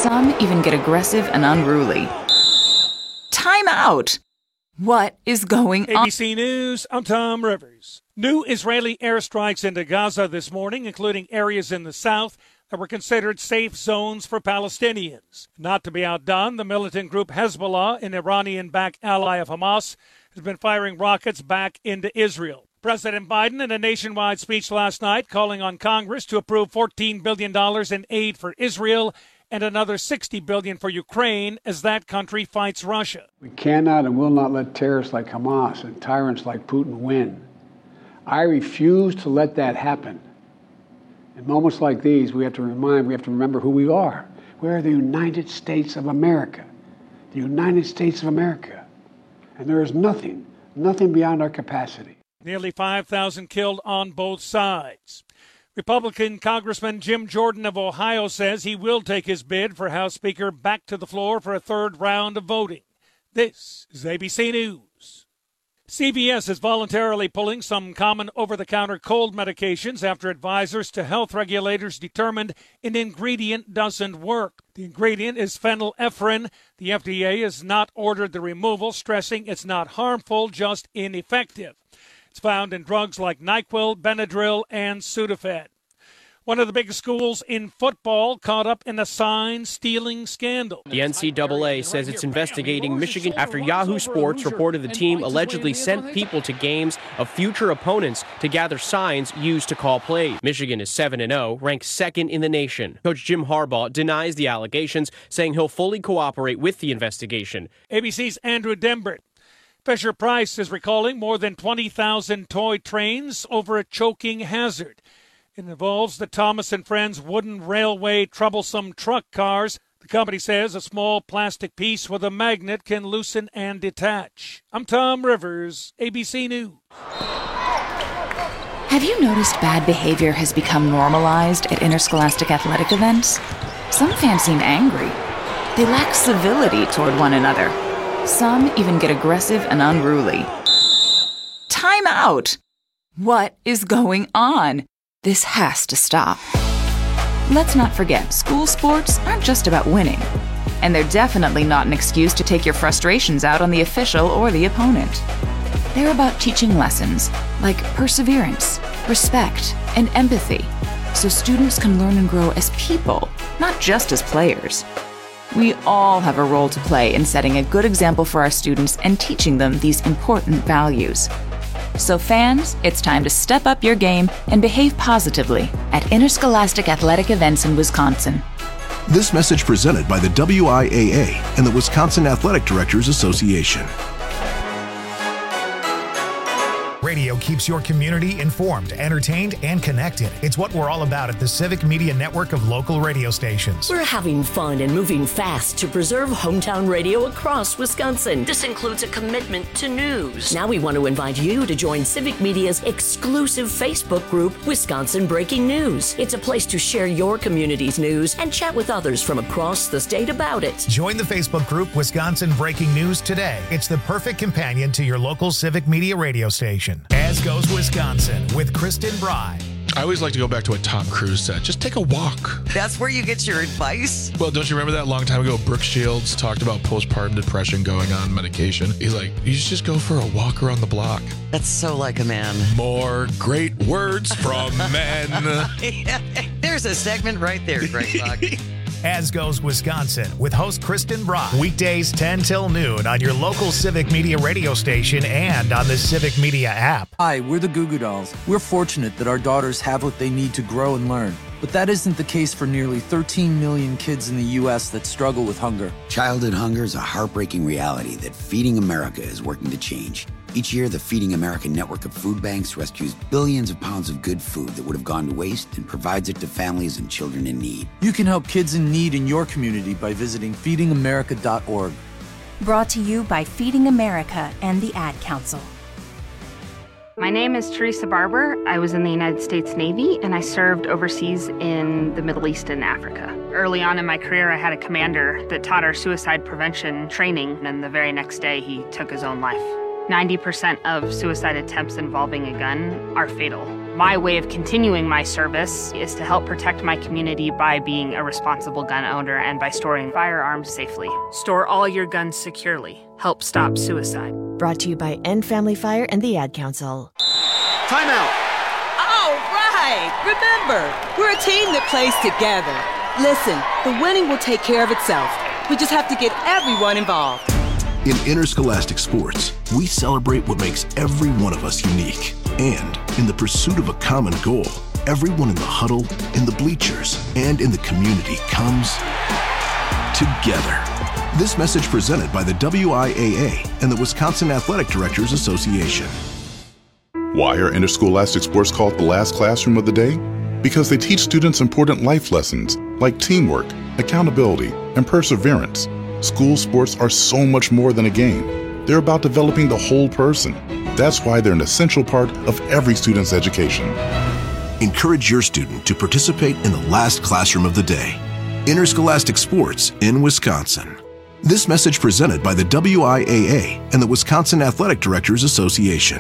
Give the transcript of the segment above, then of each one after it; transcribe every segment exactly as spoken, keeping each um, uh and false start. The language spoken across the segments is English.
Some even get aggressive and unruly. Time out! What is going on? A B C News, I'm Tom Rivers. New Israeli airstrikes into Gaza this morning, including areas in the south that were considered safe zones for Palestinians. Not to be outdone, the militant group Hezbollah, an Iranian-backed ally of Hamas, has been firing rockets back into Israel. President Biden, in a nationwide speech last night, calling on Congress to approve fourteen billion dollars in aid for Israel and another sixty billion dollars for Ukraine as that country fights Russia. We cannot and will not let terrorists like Hamas and tyrants like Putin win. I refuse to let that happen. In moments like these, we have to remind, we have to remember who we are. We are the United States of America. The United States of America. And there is nothing, nothing beyond our capacity. Nearly five thousand killed on both sides. Republican Congressman Jim Jordan of Ohio says he will take his bid for House Speaker back to the floor for a third round of voting. This is A B C News. C V S is voluntarily pulling some common over-the-counter cold medications after advisors to health regulators determined an ingredient doesn't work. The ingredient is phenylephrine. The F D A has not ordered the removal, stressing it's not harmful, just ineffective. It's found in drugs like NyQuil, Benadryl, and Sudafed. One of the biggest schools in football caught up in a sign-stealing scandal. The N C double A says it's investigating Michigan after Yahoo Sports reported the team allegedly sent people to games of future opponents to gather signs used to call plays. Michigan is seven and oh, ranked second in the nation. Coach Jim Harbaugh denies the allegations, saying he'll fully cooperate with the investigation. A B C's Andrew Dembert. Fisher-Price is recalling more than twenty thousand toy trains over a choking hazard. It involves the Thomas and Friends wooden railway troublesome truck cars. The company says a small plastic piece with a magnet can loosen and detach. I'm Tom Rivers, A B C News. Have you noticed bad behavior has become normalized at interscholastic athletic events? Some fans seem angry. They lack civility toward one another. Some even get aggressive and unruly. Time out! What is going on? This has to stop. Let's not forget, school sports aren't just about winning. And they're definitely not an excuse to take your frustrations out on the official or the opponent. They're about teaching lessons like perseverance, respect, and empathy, so students can learn and grow as people, not just as players. We all have a role to play in setting a good example for our students and teaching them these important values. So fans, it's time to step up your game and behave positively at interscholastic athletic events in Wisconsin. This message presented by the W I A A and the Wisconsin Athletic Directors Association. Radio keeps your community informed, entertained, and connected. It's what we're all about at the Civic Media Network of local radio stations. We're having fun and moving fast to preserve hometown radio across Wisconsin. This includes a commitment to news. Now we want to invite you to join Civic Media's exclusive Facebook group, Wisconsin Breaking News. It's a place to share your community's news and chat with others from across the state about it. Join the Facebook group, Wisconsin Breaking News, today. It's the perfect companion to your local Civic Media radio station. As Goes Wisconsin with Kristen Bry. I always like to go back to what Tom Cruise said. Just take a walk. That's where you get your advice? Well, don't you remember that long time ago, Brooke Shields talked about postpartum depression going on medication? He's like, you should just go for a walk around the block. That's so like a man. More great words from men. Yeah, there's a segment right there, Greg Buck. As Goes Wisconsin with host Kristen Bry. Weekdays ten till noon on your local Civic Media radio station and on the Civic Media app. Hi, we're the Goo Goo Dolls. We're fortunate that our daughters have what they need to grow and learn. But that isn't the case for nearly thirteen million kids in the U S that struggle with hunger. Childhood hunger is a heartbreaking reality that Feeding America is working to change. Each year, the Feeding America network of food banks rescues billions of pounds of good food that would have gone to waste and provides it to families and children in need. You can help kids in need in your community by visiting feeding america dot org. Brought to you by Feeding America and the Ad Council. My name is Teresa Barber. I was in the United States Navy, and I served overseas in the Middle East and Africa. Early on in my career, I had a commander that taught our suicide prevention training, and the very next day, he took his own life. ninety percent of suicide attempts involving a gun are fatal. My way of continuing my service is to help protect my community by being a responsible gun owner and by storing firearms safely. Store all your guns securely. Help stop suicide. Brought to you by End Family Fire and the Ad Council. Time out. All right. Remember, we're a team that plays together. Listen, the winning will take care of itself. We just have to get everyone involved. In interscholastic sports, we celebrate what makes every one of us unique. And in the pursuit of a common goal, everyone in the huddle, in the bleachers, and in the community comes together. This message presented by the W I A A and the Wisconsin Athletic Directors Association. Why are interscholastic sports called the last classroom of the day? Because they teach students important life lessons like teamwork, accountability, and perseverance. School sports are so much more than a game. They're about developing the whole person. That's why they're an essential part of every student's education. Encourage your student to participate in the last classroom of the day. Interscholastic sports in Wisconsin. This message presented by the W I A A and the Wisconsin Athletic Directors Association.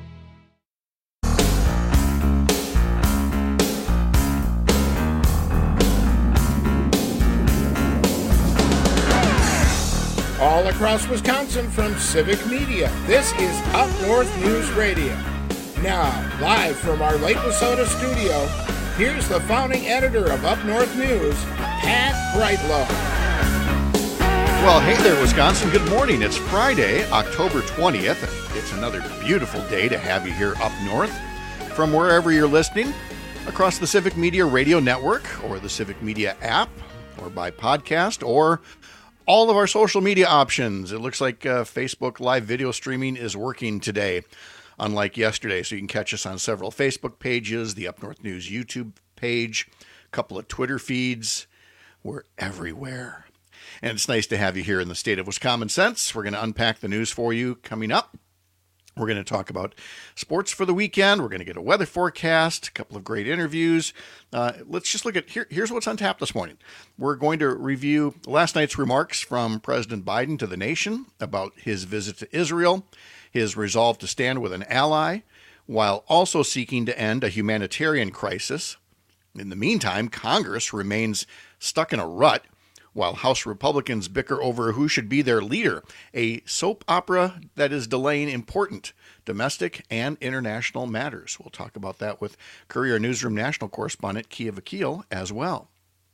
All across Wisconsin from Civic Media, this is Up North News Radio. Now, live from our Lake Wissota studio, here's the founding editor of Up North News, Pat Brightlow. Well, hey there, Wisconsin. Good morning. It's Friday, October twentieth. It's another beautiful day to have you here up north. From wherever you're listening, across the Civic Media Radio Network, or the Civic Media app, or by podcast, or all of our social media options. It looks like uh, Facebook live video streaming is working today, unlike yesterday. So you can catch us on several Facebook pages, the Up North News YouTube page, a couple of Twitter feeds. We're everywhere. And it's nice to have you here in the state of Wisconsin Sense. We're going to unpack the news for you coming up. We're going to talk about sports for the weekend. We're going to get a weather forecast, a couple of great interviews. Uh, let's just look at, here, here's what's on tap this morning. We're going to review last night's remarks from President Biden to the nation about his visit to Israel, his resolve to stand with an ally, while also seeking to end a humanitarian crisis. In the meantime, Congress remains stuck in a rut, while House Republicans bicker over who should be their leader, a soap opera that is delaying important domestic and international matters. We'll talk about that with Courier Newsroom national correspondent Kia Vakil as well.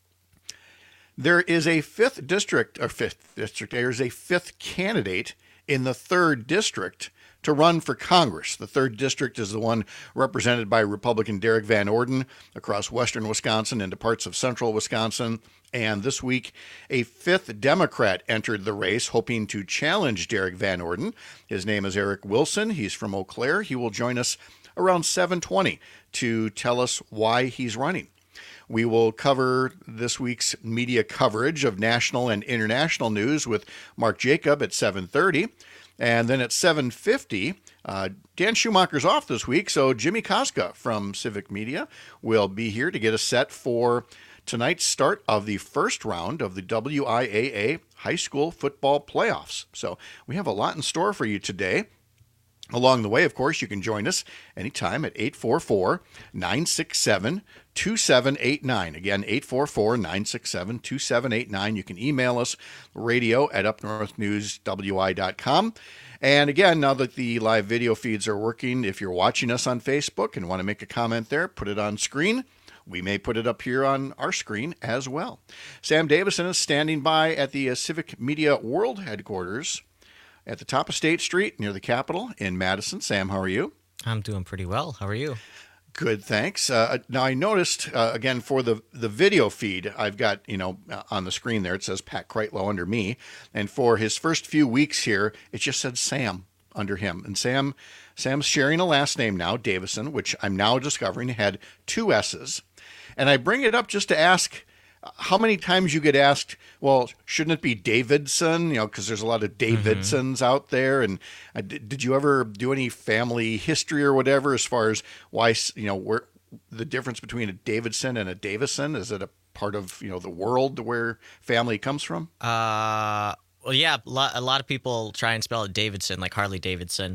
There is a fifth district, or fifth district, there's a fifth candidate in the third district to run for Congress. The third district is the one represented by Republican Derek Van Orden across western Wisconsin into parts of central Wisconsin. And this week, a fifth Democrat entered the race, hoping to challenge Derek Van Orden. His name is Eric Wilson. He's from Eau Claire. He will join us around seven twenty to tell us why he's running. We will cover this week's media coverage of national and international news with Mark Jacob at seven thirty. And then at seven fifty, uh, Dan Schumacher's off this week, so Jimmy Koska from Civic Media will be here to get us set for tonight's start of the first round of the W I A A high school football playoffs. So we have a lot in store for you today. Along the way, of course, you can join us anytime at eight four four, nine six seven, two seven eight nine. Again, eight four four, nine six seven, two seven eight nine. You can email us, radio at up north news w i dot com. And again, now that the live video feeds are working, if you're watching us on Facebook and want to make a comment there, put it on screen. We may put it up here on our screen as well. Sam Davison is standing by at the uh, Civic Media World Headquarters at the top of State Street near the Capitol in Madison. Sam, how are you? I'm doing pretty well. How are you? Good, thanks. Uh, now, I noticed, uh, again, for the, the video feed, I've got, you know, uh, on the screen there, it says Pat Kreitlow under me. And for his first few weeks here, it just said Sam under him. And Sam, Sam's sharing a last name now, Davison, which I'm now discovering had two S's. And I bring it up just to ask how many times you get asked, well, shouldn't it be Davidson? You know, because there's a lot of Davidsons mm-hmm. out there. And uh, did, did you ever do any family history or whatever as far as why, you know, where the difference between a Davidson and a Davison? Is it a part of, you know, the world where family comes from? Uh, well, yeah, a lot, a lot of people try and spell it Davidson, like Harley Davidson.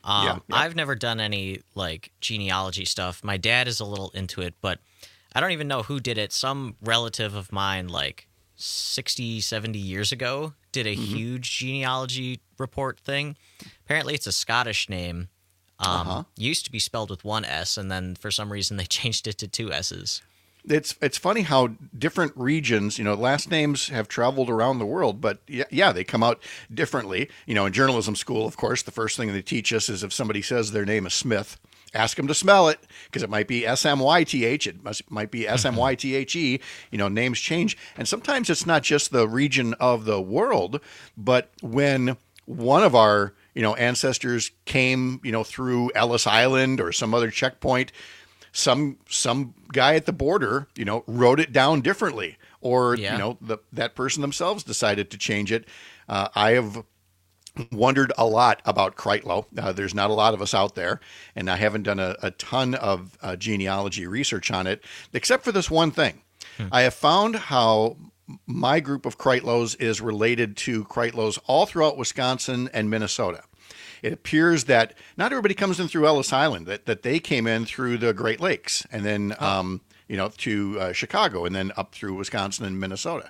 Um, Yeah, yeah. I've never done any like genealogy stuff. My dad is a little into it, but I don't even know who did it. Some relative of mine, like sixty, seventy years ago, did a Mm-hmm. huge genealogy report thing. Apparently, it's a Scottish name. Um, Uh-huh. Used to be spelled with one S, and then for some reason they changed it to two S's. It's it's funny how different regions, you know, last names have traveled around the world, but yeah, yeah, they come out differently. You know, in journalism school, of course, the first thing they teach us is if somebody says their name is Smith, ask them to spell it because it might be S M Y T H, it must might be S M Y T H E. You know, names change, and sometimes it's not just the region of the world, but when one of our you know ancestors came, you know, through Ellis Island or some other checkpoint. Some some guy at the border, you know, wrote it down differently, or Yeah. you know, the, that person themselves decided to change it. Uh, I have wondered a lot about Kreitlow. Uh, there's not a lot of us out there, and I haven't done a, a ton of uh, genealogy research on it, except for this one thing. Hmm. I have found how my group of Kreitlows is related to Kreitlows all throughout Wisconsin and Minnesota. It appears that not everybody comes in through Ellis Island, that, that they came in through the Great Lakes and then, um, you know, to uh, Chicago and then up through Wisconsin and Minnesota.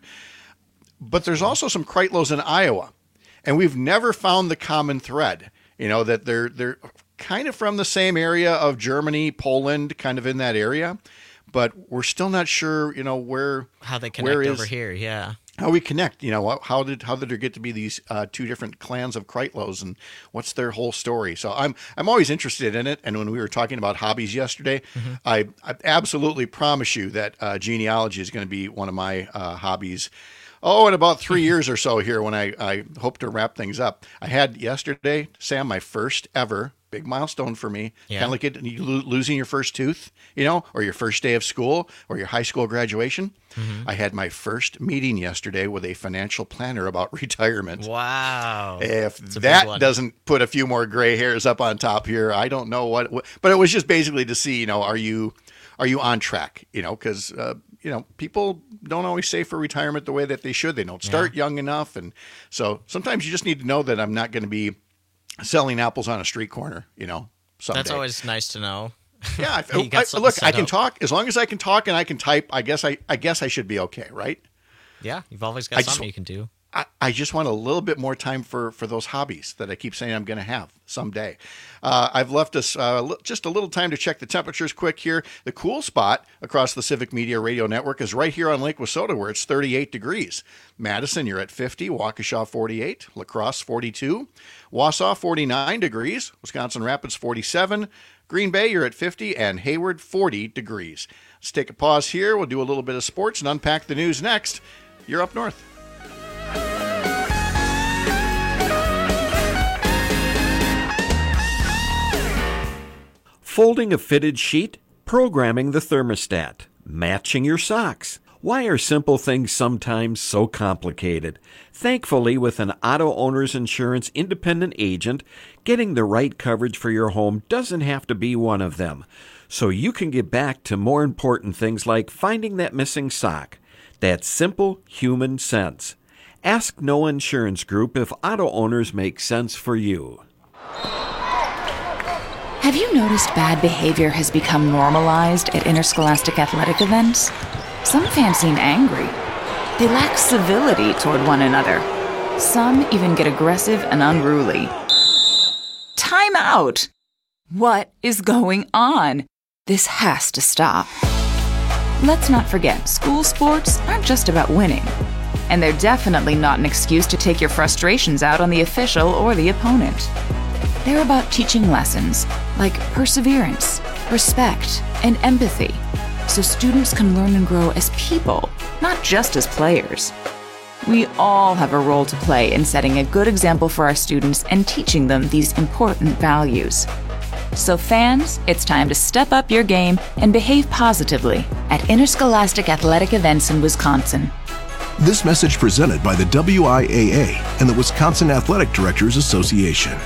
But there's also some Kreitlows in Iowa, and we've never found the common thread, you know, that they're, they're kind of from the same area of Germany, Poland, kind of in that area, but we're still not sure, you know, where, How they where connect is- over here, yeah. how we connect, you know, how did how did there get to be these uh, two different clans of Kreitlows, and what's their whole story? So I'm I'm always interested in it. And when we were talking about hobbies yesterday, Mhm. I, I absolutely promise you that uh, genealogy is going to be one of my uh, hobbies. Oh, in about three years or so here, when I, I hope to wrap things up. I had yesterday, Sam, my first ever big milestone for me. Yeah. Kind of like it, you lo- losing your first tooth, you know, or your first day of school, or your high school graduation. Mhm. I had my first meeting yesterday with a financial planner about retirement. Wow. If It's a big that one. doesn't put a few more gray hairs up on top here, I don't know what, what but it was just basically to see, you know, are you are you on track? You know, because uh, you know, people don't always save for retirement the way that they should. They don't start young enough, and so sometimes you just need to know that I'm not going to be selling apples on a street corner. You know, someday. That's always nice to know. Yeah, You I, got I, something look, set I can up. talk as long as I can talk and I can type. I guess I, I guess I should be okay, right? Yeah, you've always got I just- something you can do. I, I just want a little bit more time for, for those hobbies that I keep saying I'm going to have someday. Uh, I've left us uh, li- just a little time to check the temperatures quick here. The cool spot across the Civic Media Radio Network is right here on Lake Wissota, where it's thirty-eight degrees. Madison, you're at fifty. Waukesha, forty-eight. La Crosse, forty-two. Wausau, forty-nine degrees. Wisconsin Rapids, forty-seven. Green Bay, you're at fifty. And Hayward, forty degrees. Let's take a pause here. We'll do a little bit of sports and unpack the news next. You're up north. Folding a fitted sheet, programming the thermostat, matching your socks. Why are simple things sometimes so complicated? Thankfully, with an Auto Owners Insurance independent agent, getting the right coverage for your home doesn't have to be one of them. So you can get back to more important things like finding that missing sock. That's simple human sense. Ask No Insurance Group if auto owners make sense for you. Have you noticed bad behavior has become normalized at interscholastic athletic events? Some fans seem angry. They lack civility toward one another. Some even get aggressive and unruly. Time out! What is going on? This has to stop. Let's not forget, school sports aren't just about winning. And they're definitely not an excuse to take your frustrations out on the official or the opponent. They're about teaching lessons like perseverance, respect, and empathy, so students can learn and grow as people, not just as players. We all have a role to play in setting a good example for our students and teaching them these important values. So fans, it's time to step up your game and behave positively at interscholastic athletic events in Wisconsin. This message presented by the W I A A and the Wisconsin Athletic Directors Association.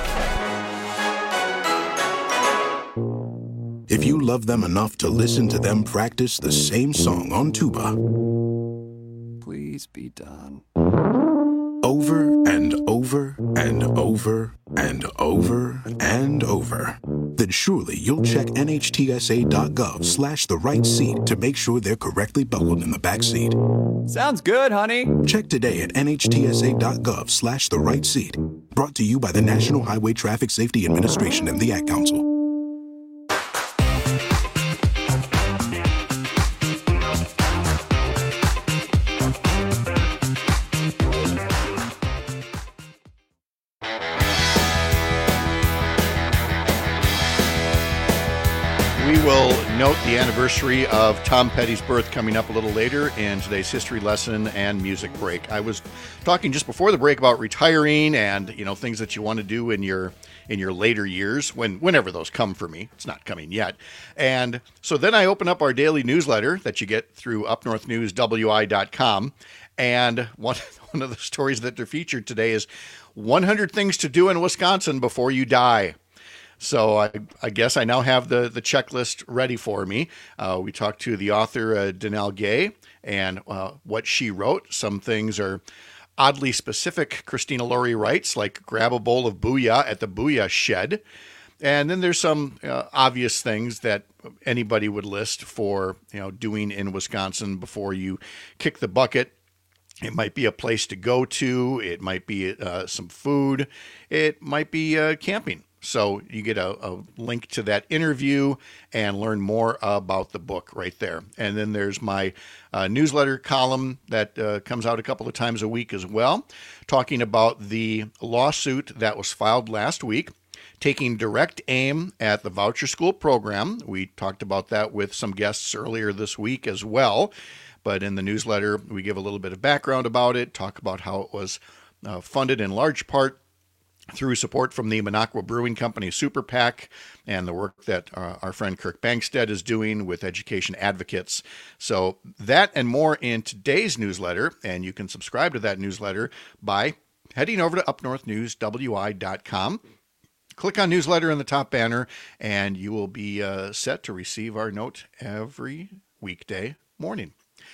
If you love them enough to listen to them practice the same song on tuba, Please be done. over and over and over and over and over, then surely you'll check nhtsa.gov slash the right seat to make sure they're correctly buckled in the back seat. Sounds good, honey. Check today at nhtsa.gov slash the right seat. Brought to you by the National Highway Traffic Safety Administration and the Ad Council. We will note the anniversary of Tom Petty's birth coming up a little later in today's history lesson and music break. I was talking just before the break about retiring and, you know, things that you want to do in your in your later years, when whenever those come for me. It's not coming yet. And so then I open up our daily newsletter that you get through up north news w i dot com, and one one of the stories that are featured today is one hundred things to do in Wisconsin before you die. So I, I guess I now have the, the checklist ready for me. Uh, we talked to the author, uh, Danelle Gay, and uh, what she wrote. Some things are oddly specific, Christina Laurie writes, like grab a bowl of Booyah at the Booyah Shed. And then there's some uh, obvious things that anybody would list for, you know, doing in Wisconsin before you kick the bucket. It might be a place to go to. It might be uh, some food. It might be uh, camping. So you get a, a link to that interview and learn more about the book right there. And then there's my uh, newsletter column that uh, comes out a couple of times a week as well, talking about the lawsuit that was filed last week, taking direct aim at the voucher school program. We talked about that with some guests earlier this week as well. But in the newsletter, we give a little bit of background about it, talk about how it was uh, funded in large part through support from the Minocqua Brewing Company Super PAC and the work that uh, our friend Kirk Bankstead is doing with Education Advocates. So that and more in today's newsletter, and you can subscribe to that newsletter by heading over to up north news w i dot com. Click on newsletter in the top banner, and you will be uh, set to receive our note every weekday morning.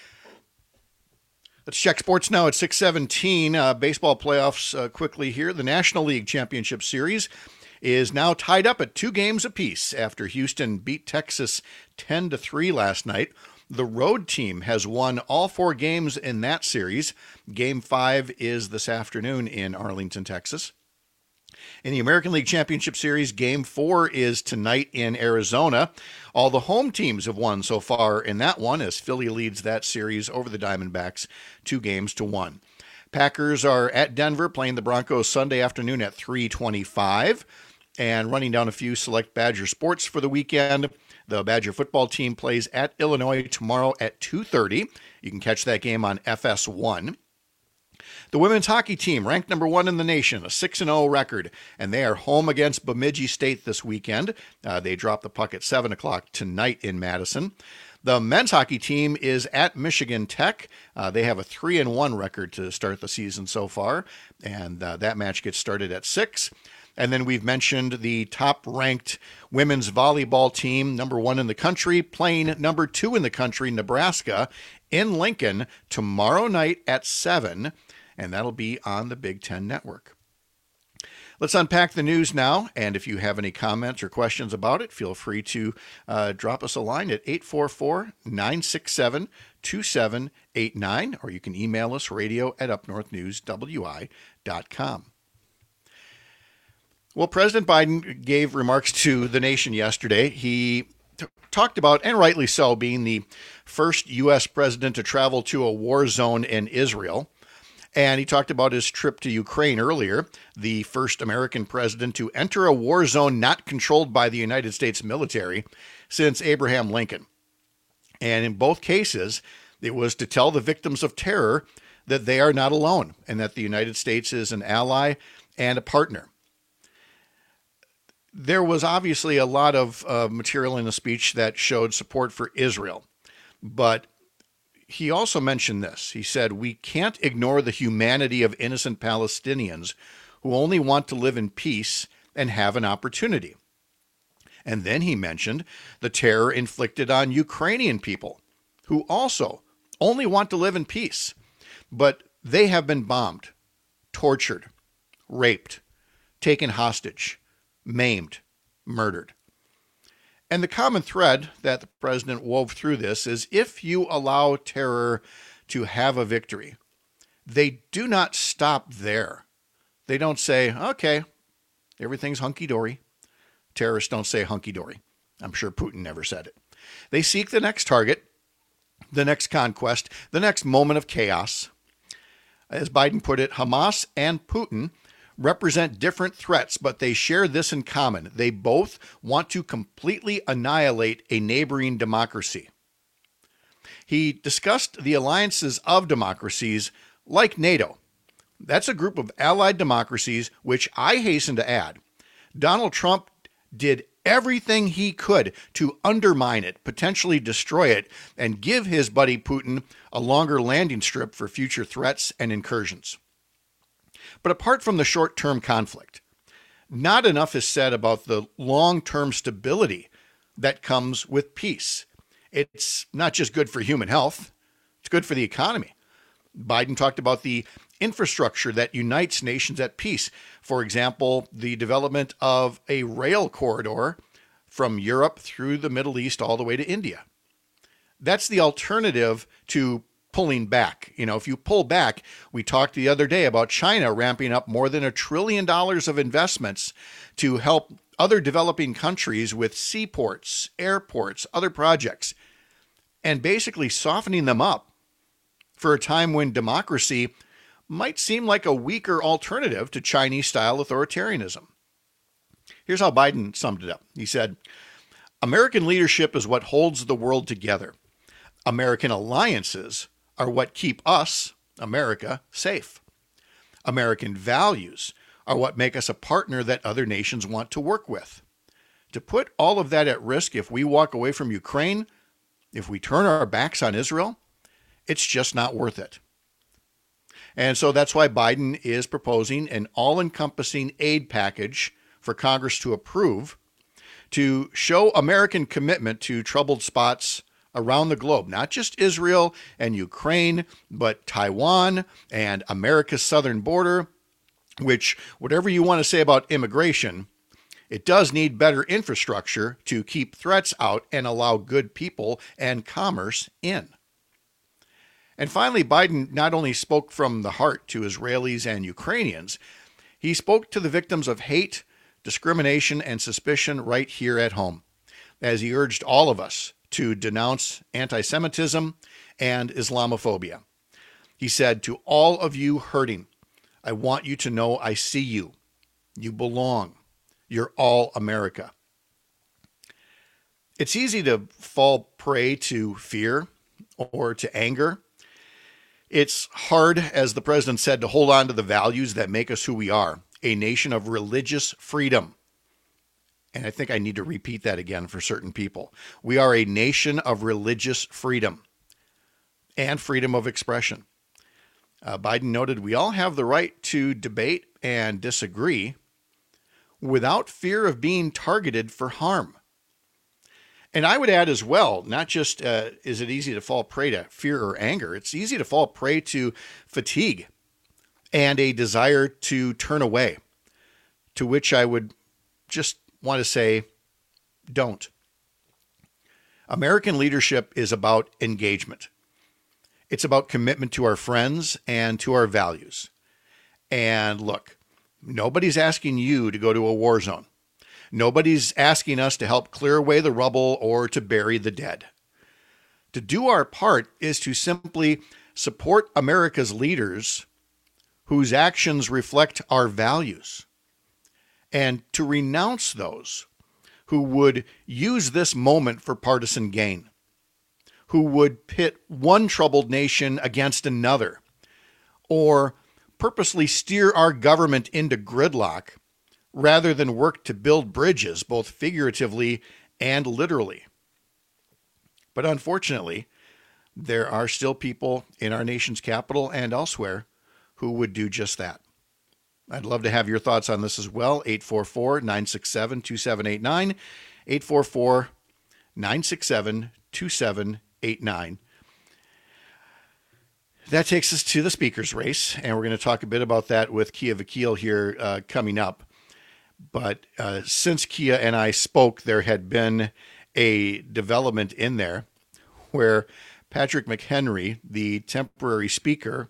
Let's check sports now at six seventeen. Uh, baseball playoffs uh, quickly here. The National League Championship Series is now tied up at two games apiece after Houston beat Texas ten to three last night. The road team has won all four games in that series. Game five is this afternoon in Arlington, Texas. In the American League Championship Series, Game four is tonight in Arizona. All the home teams have won so far in that one, as Philly leads that series over the Diamondbacks two games to one. Packers are at Denver playing the Broncos Sunday afternoon at three twenty-five. And running down a few select Badger sports for the weekend, the Badger football team plays at Illinois tomorrow at two thirty. You can catch that game on F S one. The women's hockey team, ranked number one in the nation, a six and oh record, and they are home against Bemidji State this weekend. Uh, they drop the puck at seven o'clock tonight in Madison. The men's hockey team is at Michigan Tech. Uh, they have a three and one record to start the season so far, and uh, that match gets started at six. And then we've mentioned the top-ranked women's volleyball team, number one in the country, playing number two in the country, Nebraska, in Lincoln tomorrow night at seven, and that'll be on the Big Ten Network. Let's unpack the news now, and if you have any comments or questions about it, feel free to uh, drop us a line at eight four four, nine six seven, two seven eight nine, or you can email us radio at up north news w i dot com. Well, President Biden gave remarks to the nation yesterday. He t- talked about, and rightly so, being the first U S president to travel to a war zone in Israel. And he talked about his trip to Ukraine earlier, the first American president to enter a war zone not controlled by the United States military since Abraham Lincoln. And in both cases, it was to tell the victims of terror that they are not alone and that the United States is an ally and a partner. There was obviously a lot of uh, material in the speech that showed support for Israel, but he also mentioned this. He said, "We can't ignore the humanity of innocent Palestinians who only want to live in peace and have an opportunity." And then he mentioned the terror inflicted on Ukrainian people who also only want to live in peace, but they have been bombed tortured, raped, taken hostage, maimed, murdered. And the common thread that the president wove through this is if you allow terror to have a victory, they do not stop there. They don't say, okay, everything's hunky-dory. Terrorists don't say hunky-dory. I'm sure Putin never said it. They seek the next target, the next conquest, the next moment of chaos. As Biden put it, Hamas and Putin represent different threats, but they share this in common. They both want to completely annihilate a neighboring democracy. He discussed the alliances of democracies like NATO. That's a group of allied democracies, which I hasten to add, Donald Trump did everything he could to undermine it, potentially destroy it, and give his buddy Putin a longer landing strip for future threats and incursions. But apart from the short-term conflict, not enough is said about the long-term stability that comes with peace. It's not just good for human health, it's good for the economy. Biden talked about the infrastructure that unites nations at peace. For example, the development of a rail corridor from Europe through the Middle East all the way to India. That's the alternative to pulling back. You know, if you pull back, we talked the other day about China ramping up more than a trillion dollars of investments to help other developing countries with seaports, airports, other projects, and basically softening them up for a time when democracy might seem like a weaker alternative to Chinese-style authoritarianism. Here's how Biden summed it up. He said, American leadership is what holds the world together. American alliances are what keep us, America, safe. American values are what make us a partner that other nations want to work with. To put all of that at risk if we walk away from Ukraine, if we turn our backs on Israel, it's just not worth it. And so that's why Biden is proposing an all-encompassing aid package for Congress to approve to show American commitment to troubled spots around the globe, not just Israel and Ukraine, but Taiwan and America's southern border, which, whatever you want to say about immigration, it does need better infrastructure to keep threats out and allow good people and commerce in. And finally, Biden not only spoke from the heart to Israelis and Ukrainians, he spoke to the victims of hate, discrimination, and suspicion right here at home, as he urged all of us to denounce anti-Semitism and Islamophobia. He said, to all of you hurting, I want you to know I see you. You belong. You're all America. It's easy to fall prey to fear or to anger. It's hard, as the president said, to hold on to the values that make us who we are, a nation of religious freedom. And I think I need to repeat that again for certain people. We are a nation of religious freedom and freedom of expression. Uh, Biden noted we all have the right to debate and disagree without fear of being targeted for harm. And I would add as well, not just uh, is it easy to fall prey to fear or anger, it's easy to fall prey to fatigue and a desire to turn away, to which I would just want to say, don't. American leadership is about engagement. It's about commitment to our friends and to our values. And look, nobody's asking you to go to a war zone. Nobody's asking us to help clear away the rubble or to bury the dead. To do our part is to simply support America's leaders whose actions reflect our values, and to renounce those who would use this moment for partisan gain, who would pit one troubled nation against another, or purposely steer our government into gridlock rather than work to build bridges, both figuratively and literally. But unfortunately, there are still people in our nation's capital and elsewhere who would do just that. I'd love to have your thoughts on this as well. eight four four, nine six seven, two seven eight nine, eight four four, nine six seven, two seven eight nine. That takes us to the speaker's race, and we're going to talk a bit about that with Kia Vakil here uh, coming up. But uh, since Kia and I spoke, there had been a development in there where Patrick McHenry, the temporary speaker,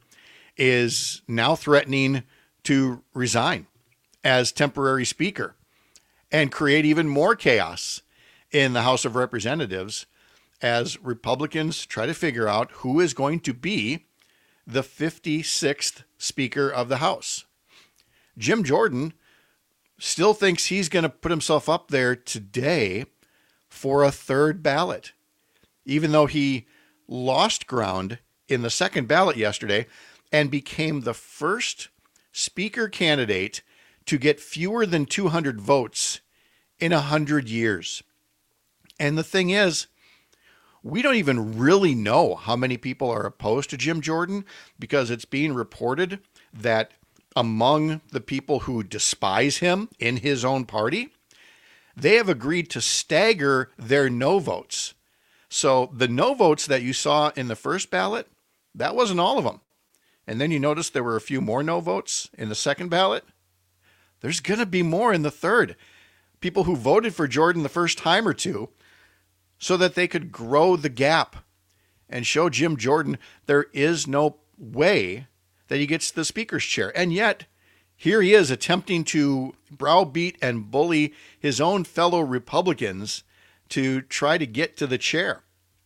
is now threatening to resign as temporary speaker and create even more chaos in the House of Representatives as Republicans try to figure out who is going to be the fifty-sixth Speaker of the House. Jim Jordan still thinks he's going to put himself up there today for a third ballot, even though he lost ground in the second ballot yesterday and became the first Speaker candidate to get fewer than two hundred votes in one hundred years. And the thing is, we don't even really know how many people are opposed to Jim Jordan, because it's being reported that among the people who despise him in his own party, they have agreed to stagger their no votes. So the no votes that you saw in the first ballot, that wasn't all of them. And then you notice there were a few more no votes in the second ballot. There's going to be more in the third. People who voted for Jordan the first time or two so that they could grow the gap and show Jim Jordan there is no way that he gets the speaker's chair. And yet, here he is attempting to browbeat and bully his own fellow Republicans to try to get to the chair.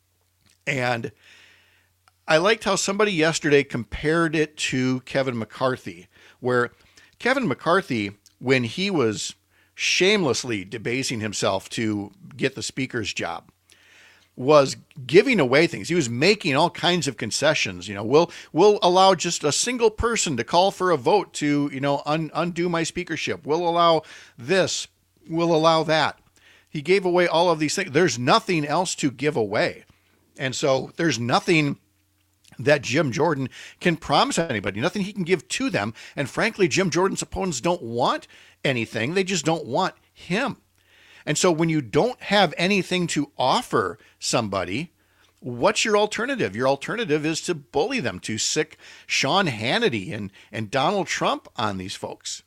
And I liked how somebody yesterday compared it to Kevin McCarthy, where Kevin McCarthy, when he was shamelessly debasing himself to get the speaker's job, was giving away things. He was making all kinds of concessions. You know, we'll we'll allow just a single person to call for a vote to, you know, un, undo my speakership. We'll allow this. We'll allow that. He gave away all of these things. There's nothing else to give away. And so there's nothing that Jim Jordan can promise anybody, nothing he can give to them. And frankly, Jim Jordan's opponents don't want anything. They just don't want him. And so when you don't have anything to offer somebody, what's your alternative? Your alternative is to bully them, to sick Sean Hannity and, and Donald Trump on these folks.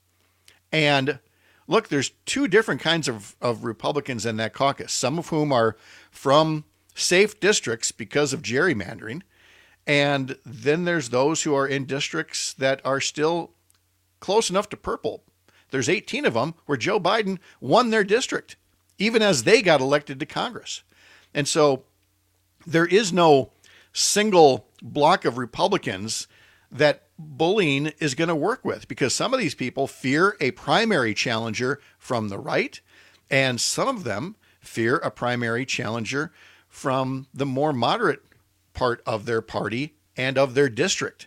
And look, there's two different kinds of, of Republicans in that caucus, some of whom are from safe districts because of gerrymandering. And then there's those who are in districts that are still close enough to purple. There's eighteen of them where Joe Biden won their district, even as they got elected to Congress. And so there is no single block of Republicans that bullying is going to work with, because some of these people fear a primary challenger from the right, and some of them fear a primary challenger from the more moderate part of their party and of their district.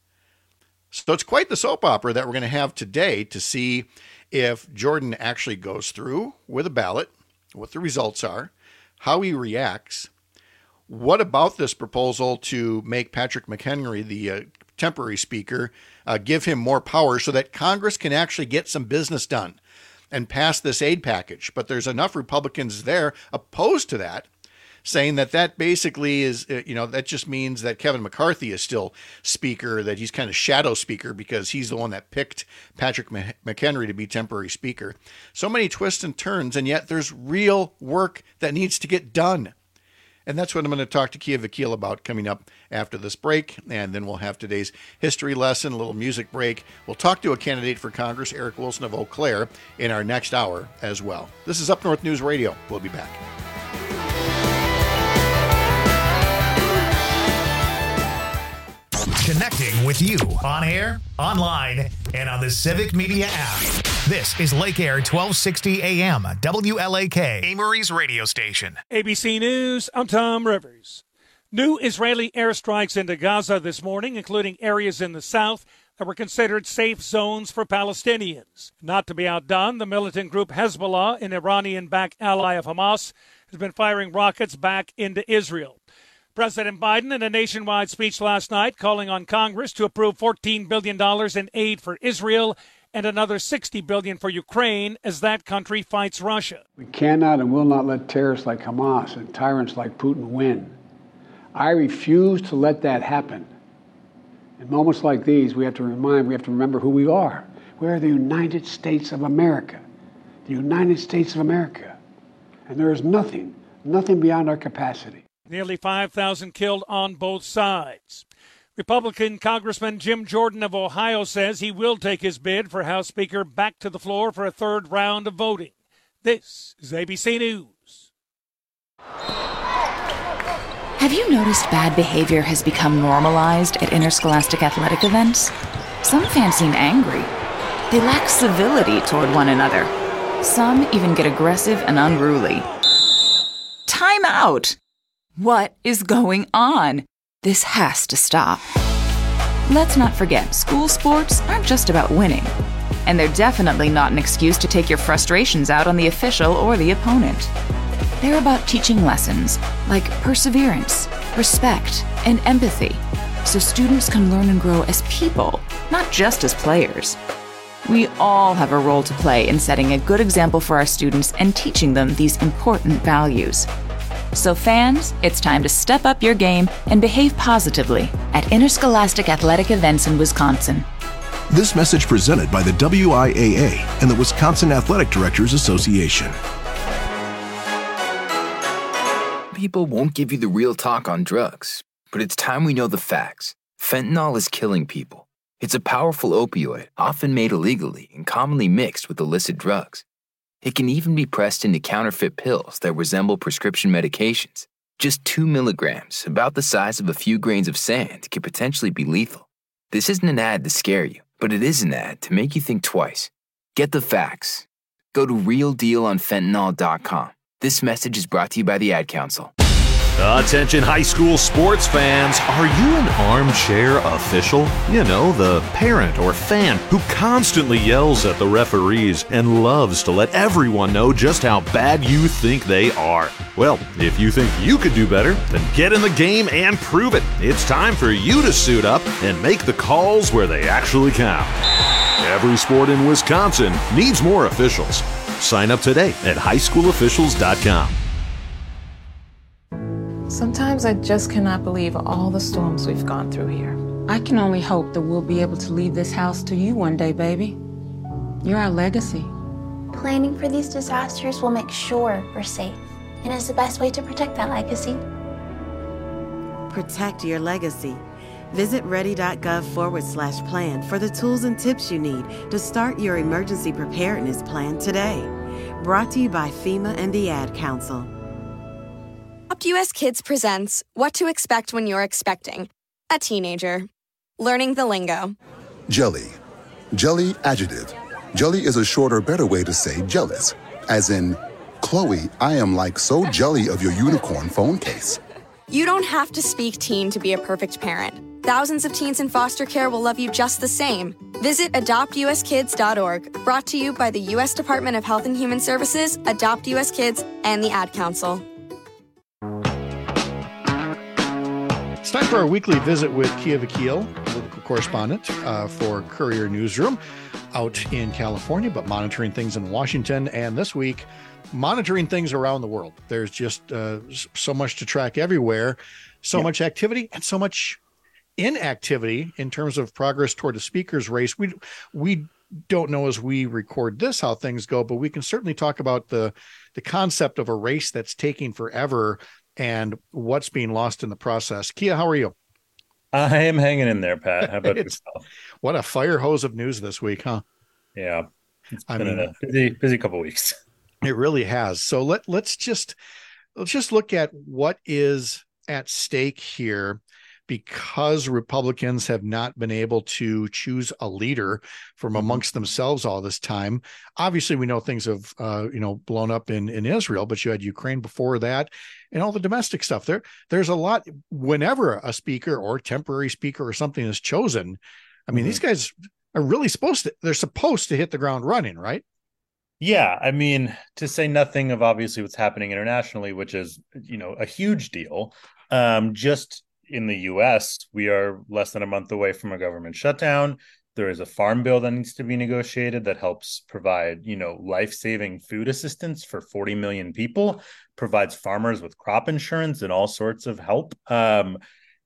So it's quite the soap opera that we're going to have today to see if Jordan actually goes through with a ballot, what the results are, how he reacts. What about this proposal to make Patrick McHenry the uh, temporary speaker, uh, give him more power so that Congress can actually get some business done and pass this aid package? But there's enough Republicans there opposed to that, saying that that basically is, you know, that just means that Kevin McCarthy is still speaker, that he's kind of shadow speaker because he's the one that picked Patrick McHenry to be temporary speaker. So many twists and turns, and yet there's real work that needs to get done. And that's what I'm going to talk to Kia Vakil about coming up after this break. And then we'll have today's history lesson, a little music break. We'll talk to a candidate for Congress, Eric Wilson of Eau Claire, in our next hour as well. This is Up North News Radio. We'll be back. Connecting with you on air, online, and on the Civic Media app. This is Lake Air twelve sixty A M, W L A K, Amory's radio station. A B C News, I'm Tom Rivers. New Israeli airstrikes into Gaza this morning, including areas in the south that were considered safe zones for Palestinians. Not to be outdone, the militant group Hezbollah, an Iranian-backed ally of Hamas, has been firing rockets back into Israel. President Biden, in a nationwide speech last night, calling on Congress to approve fourteen billion dollars in aid for Israel and another sixty billion dollars for Ukraine as that country fights Russia. We cannot and will not let terrorists like Hamas and tyrants like Putin win. I refuse to let that happen. In moments like these, we have to remind, we have to remember who we are. We are the United States of America. The United States of America. And there is nothing, nothing beyond our capacity. Nearly five thousand killed on both sides. Republican Congressman Jim Jordan of Ohio says he will take his bid for House Speaker back to the floor for a third round of voting. This is A B C News. Have you noticed bad behavior has become normalized at interscholastic athletic events? Some fans seem angry. They lack civility toward one another. Some even get aggressive and unruly. Time out! What is going on? This has to stop. Let's not forget, school sports aren't just about winning. And they're definitely not an excuse to take your frustrations out on the official or the opponent. They're about teaching lessons like perseverance, respect, and empathy, so students can learn and grow as people, not just as players. We all have a role to play in setting a good example for our students and teaching them these important values. So fans, it's time to step up your game and behave positively at interscholastic athletic events in Wisconsin. This message presented by the W I A A and the Wisconsin Athletic Directors Association. People won't give you the real talk on drugs, but it's time we know the facts. Fentanyl is killing people. It's a powerful opioid, often made illegally and commonly mixed with illicit drugs. It can even be pressed into counterfeit pills that resemble prescription medications. Just two milligrams, about the size of a few grains of sand, could potentially be lethal. This isn't an ad to scare you, but it is an ad to make you think twice. Get the facts. Go to real deal on fentanyl dot com. This message is brought to you by the Ad Council. Attention high school sports fans, are you an armchair official? You know, the parent or fan who constantly yells at the referees and loves to let everyone know just how bad you think they are. Well, if you think you could do better, then get in the game and prove it. It's time for you to suit up and make the calls where they actually count. Every sport in Wisconsin needs more officials. Sign up today at high school officials dot com. Sometimes I just cannot believe all the storms we've gone through here. I can only hope that we'll be able to leave this house to you one day, baby. You're our legacy. Planning for these disasters will make sure we're safe, and is the best way to protect that legacy. Protect your legacy. Visit ready.gov forward slash plan for the tools and tips you need to start your emergency preparedness plan today. Brought to you by FEMA and the Ad Council. Adopt U S Kids presents What to Expect When You're Expecting a Teenager. Learning the lingo. Jelly. Jelly adjective. Jelly is a shorter, better way to say jealous. As in, Chloe, I am like so jelly of your unicorn phone case. You don't have to speak teen to be a perfect parent. Thousands of teens in foster care will love you just the same. Visit adopt u s kids dot org. Brought to you by the U S Department of Health and Human Services, Adopt U S Kids, and the Ad Council. It's time for our weekly visit with Kia Vakil, political correspondent uh, for Courier Newsroom out in California, but monitoring things in Washington. And this week, monitoring things around the world. There's just uh, so much to track everywhere, so yep. much activity and so much inactivity in terms of progress toward a speaker's race. We we don't know as we record this how things go, but we can certainly talk about the the concept of a race that's taking forever and what's being lost in the process. Kia, how are you? I am hanging in there, Pat. How about yourself? What a fire hose of news this week, huh? Yeah. It's I been mean, a busy, busy couple weeks. It really has. So let, let's just let's just look at what is at stake here, because Republicans have not been able to choose a leader from amongst themselves all this time. Obviously, we know things have, uh, you know, blown up in, in Israel, but you had Ukraine before that and all the domestic stuff there. There's a lot whenever a speaker or temporary speaker or something is chosen. I mean, mm-hmm. these guys are really supposed to, they're supposed to hit the ground running, right? Yeah. I mean, to say nothing of obviously what's happening internationally, which is, you know, a huge deal. Um, just in the U S, we are less than a month away from a government shutdown. There is a farm bill that needs to be negotiated that helps provide, you know, life-saving food assistance for forty million people, provides farmers with crop insurance and all sorts of help. Um,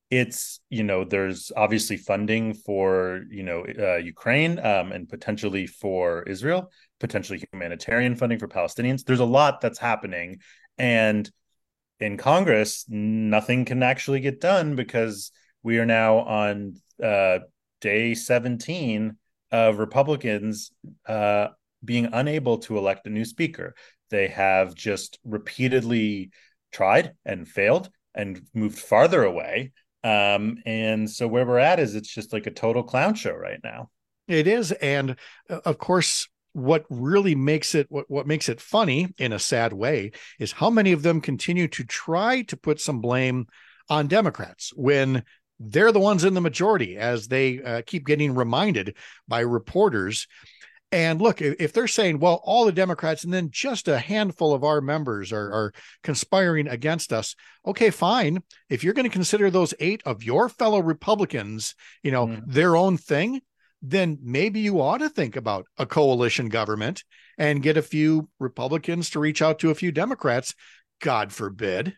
It's, you know, there's obviously funding for, you know, uh, Ukraine um, and potentially for Israel, potentially humanitarian funding for Palestinians. There's a lot that's happening. And in Congress, nothing can actually get done because we are now on uh, day seventeen of Republicans uh, being unable to elect a new speaker. They have just repeatedly tried and failed and moved farther away. Um, and so where we're at is it's just like a total clown show right now. It is. And uh, of course, what really makes it what, what makes it funny in a sad way is how many of them continue to try to put some blame on Democrats when they're the ones in the majority, as they uh, keep getting reminded by reporters. And look, if they're saying, well, all the Democrats and then just a handful of our members are, are conspiring against us. Okay, fine. If you're going to consider those eight of your fellow Republicans, you know, mm. their own thing, then maybe you ought to think about a coalition government and get a few Republicans to reach out to a few Democrats. God forbid.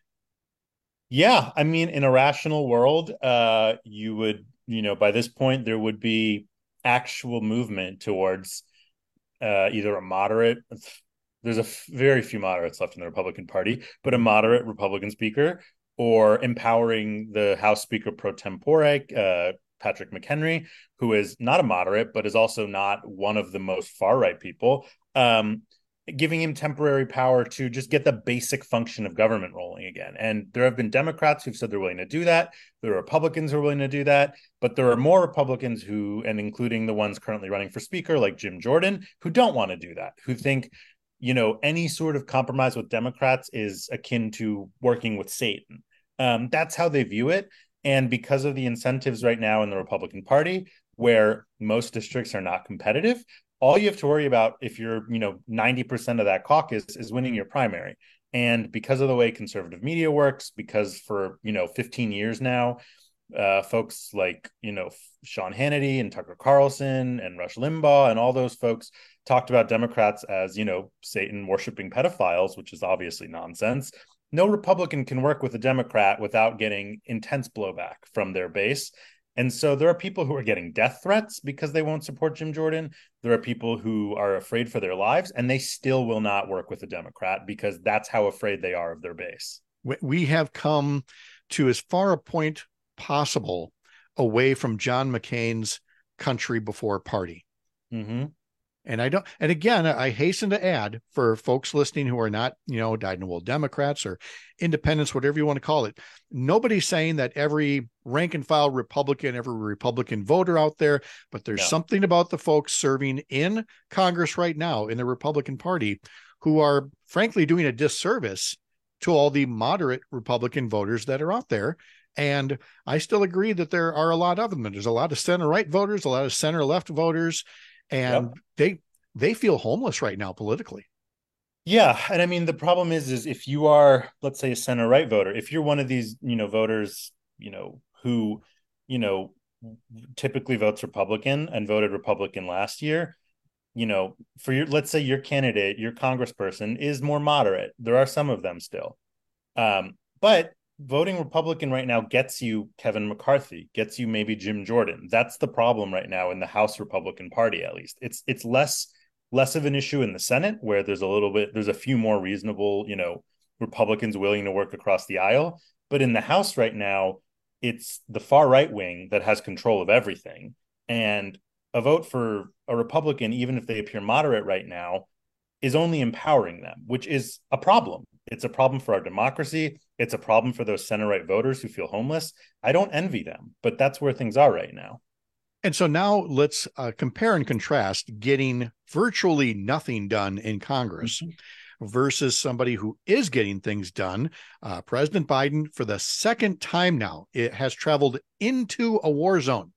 Yeah. I mean, in a rational world, uh, you would, you know, by this point, there would be actual movement towards uh, either a moderate, there's a f- very few moderates left in the Republican Party, but a moderate Republican speaker, or empowering the House Speaker pro tempore, uh, Patrick McHenry, who is not a moderate, but is also not one of the most far-right people, um, giving him temporary power to just get the basic function of government rolling again. And there have been Democrats who've said they're willing to do that. There are Republicans who are willing to do that. But there are more Republicans who, and including the ones currently running for speaker, like Jim Jordan, who don't want to do that, who think, you know, any sort of compromise with Democrats is akin to working with Satan. Um, that's how they view it. And because of the incentives right now in the Republican Party, where most districts are not competitive, all you have to worry about if you're, you know, ninety percent of that caucus is winning your primary. And because of the way conservative media works, because for, you know, fifteen years now, uh, folks like, you know, Sean Hannity and Tucker Carlson and Rush Limbaugh and all those folks talked about Democrats as, you know, Satan worshiping pedophiles, which is obviously nonsense. No Republican can work with a Democrat without getting intense blowback from their base. And so there are people who are getting death threats because they won't support Jim Jordan. There are people who are afraid for their lives, and they still will not work with a Democrat because that's how afraid they are of their base. We have come to as far a point possible away from John McCain's country before party. Mm-hmm. And I don't, and again, I hasten to add for folks listening who are not, you know, dyed-in-the-wool Democrats or independents, whatever you want to call it. Nobody's saying that every rank and file Republican, every Republican voter out there, but there's no. something about the folks serving in Congress right now in the Republican Party who are frankly doing a disservice to all the moderate Republican voters that are out there. And I still agree that there are a lot of them. And there's a lot of center-right voters, a lot of center-left voters. And yep. they they feel homeless right now politically. Yeah. And I mean, the problem is, is if you are, let's say, a center right voter, if you're one of these, you know, voters, you know, who, you know, typically votes Republican and voted Republican last year, you know, for your, let's say your candidate, your congressperson is more moderate. There are some of them still. Um, but voting Republican right now gets you Kevin McCarthy, gets you maybe Jim Jordan. That's the problem right now in the House Republican Party, at least. It's it's less less of an issue in the Senate, where there's a little bit, there's a few more reasonable, you know, Republicans willing to work across the aisle. But in the House right now, it's the far right wing that has control of everything. And a vote for a Republican, even if they appear moderate right now, is only empowering them, which is a problem. It's a problem for our democracy. It's a problem for those center-right voters who feel homeless. I don't envy them, but that's where things are right now. And so now let's uh, compare and contrast getting virtually nothing done in Congress mm-hmm. versus somebody who is getting things done. Uh, President Biden, for the second time now, it has traveled into a war zone.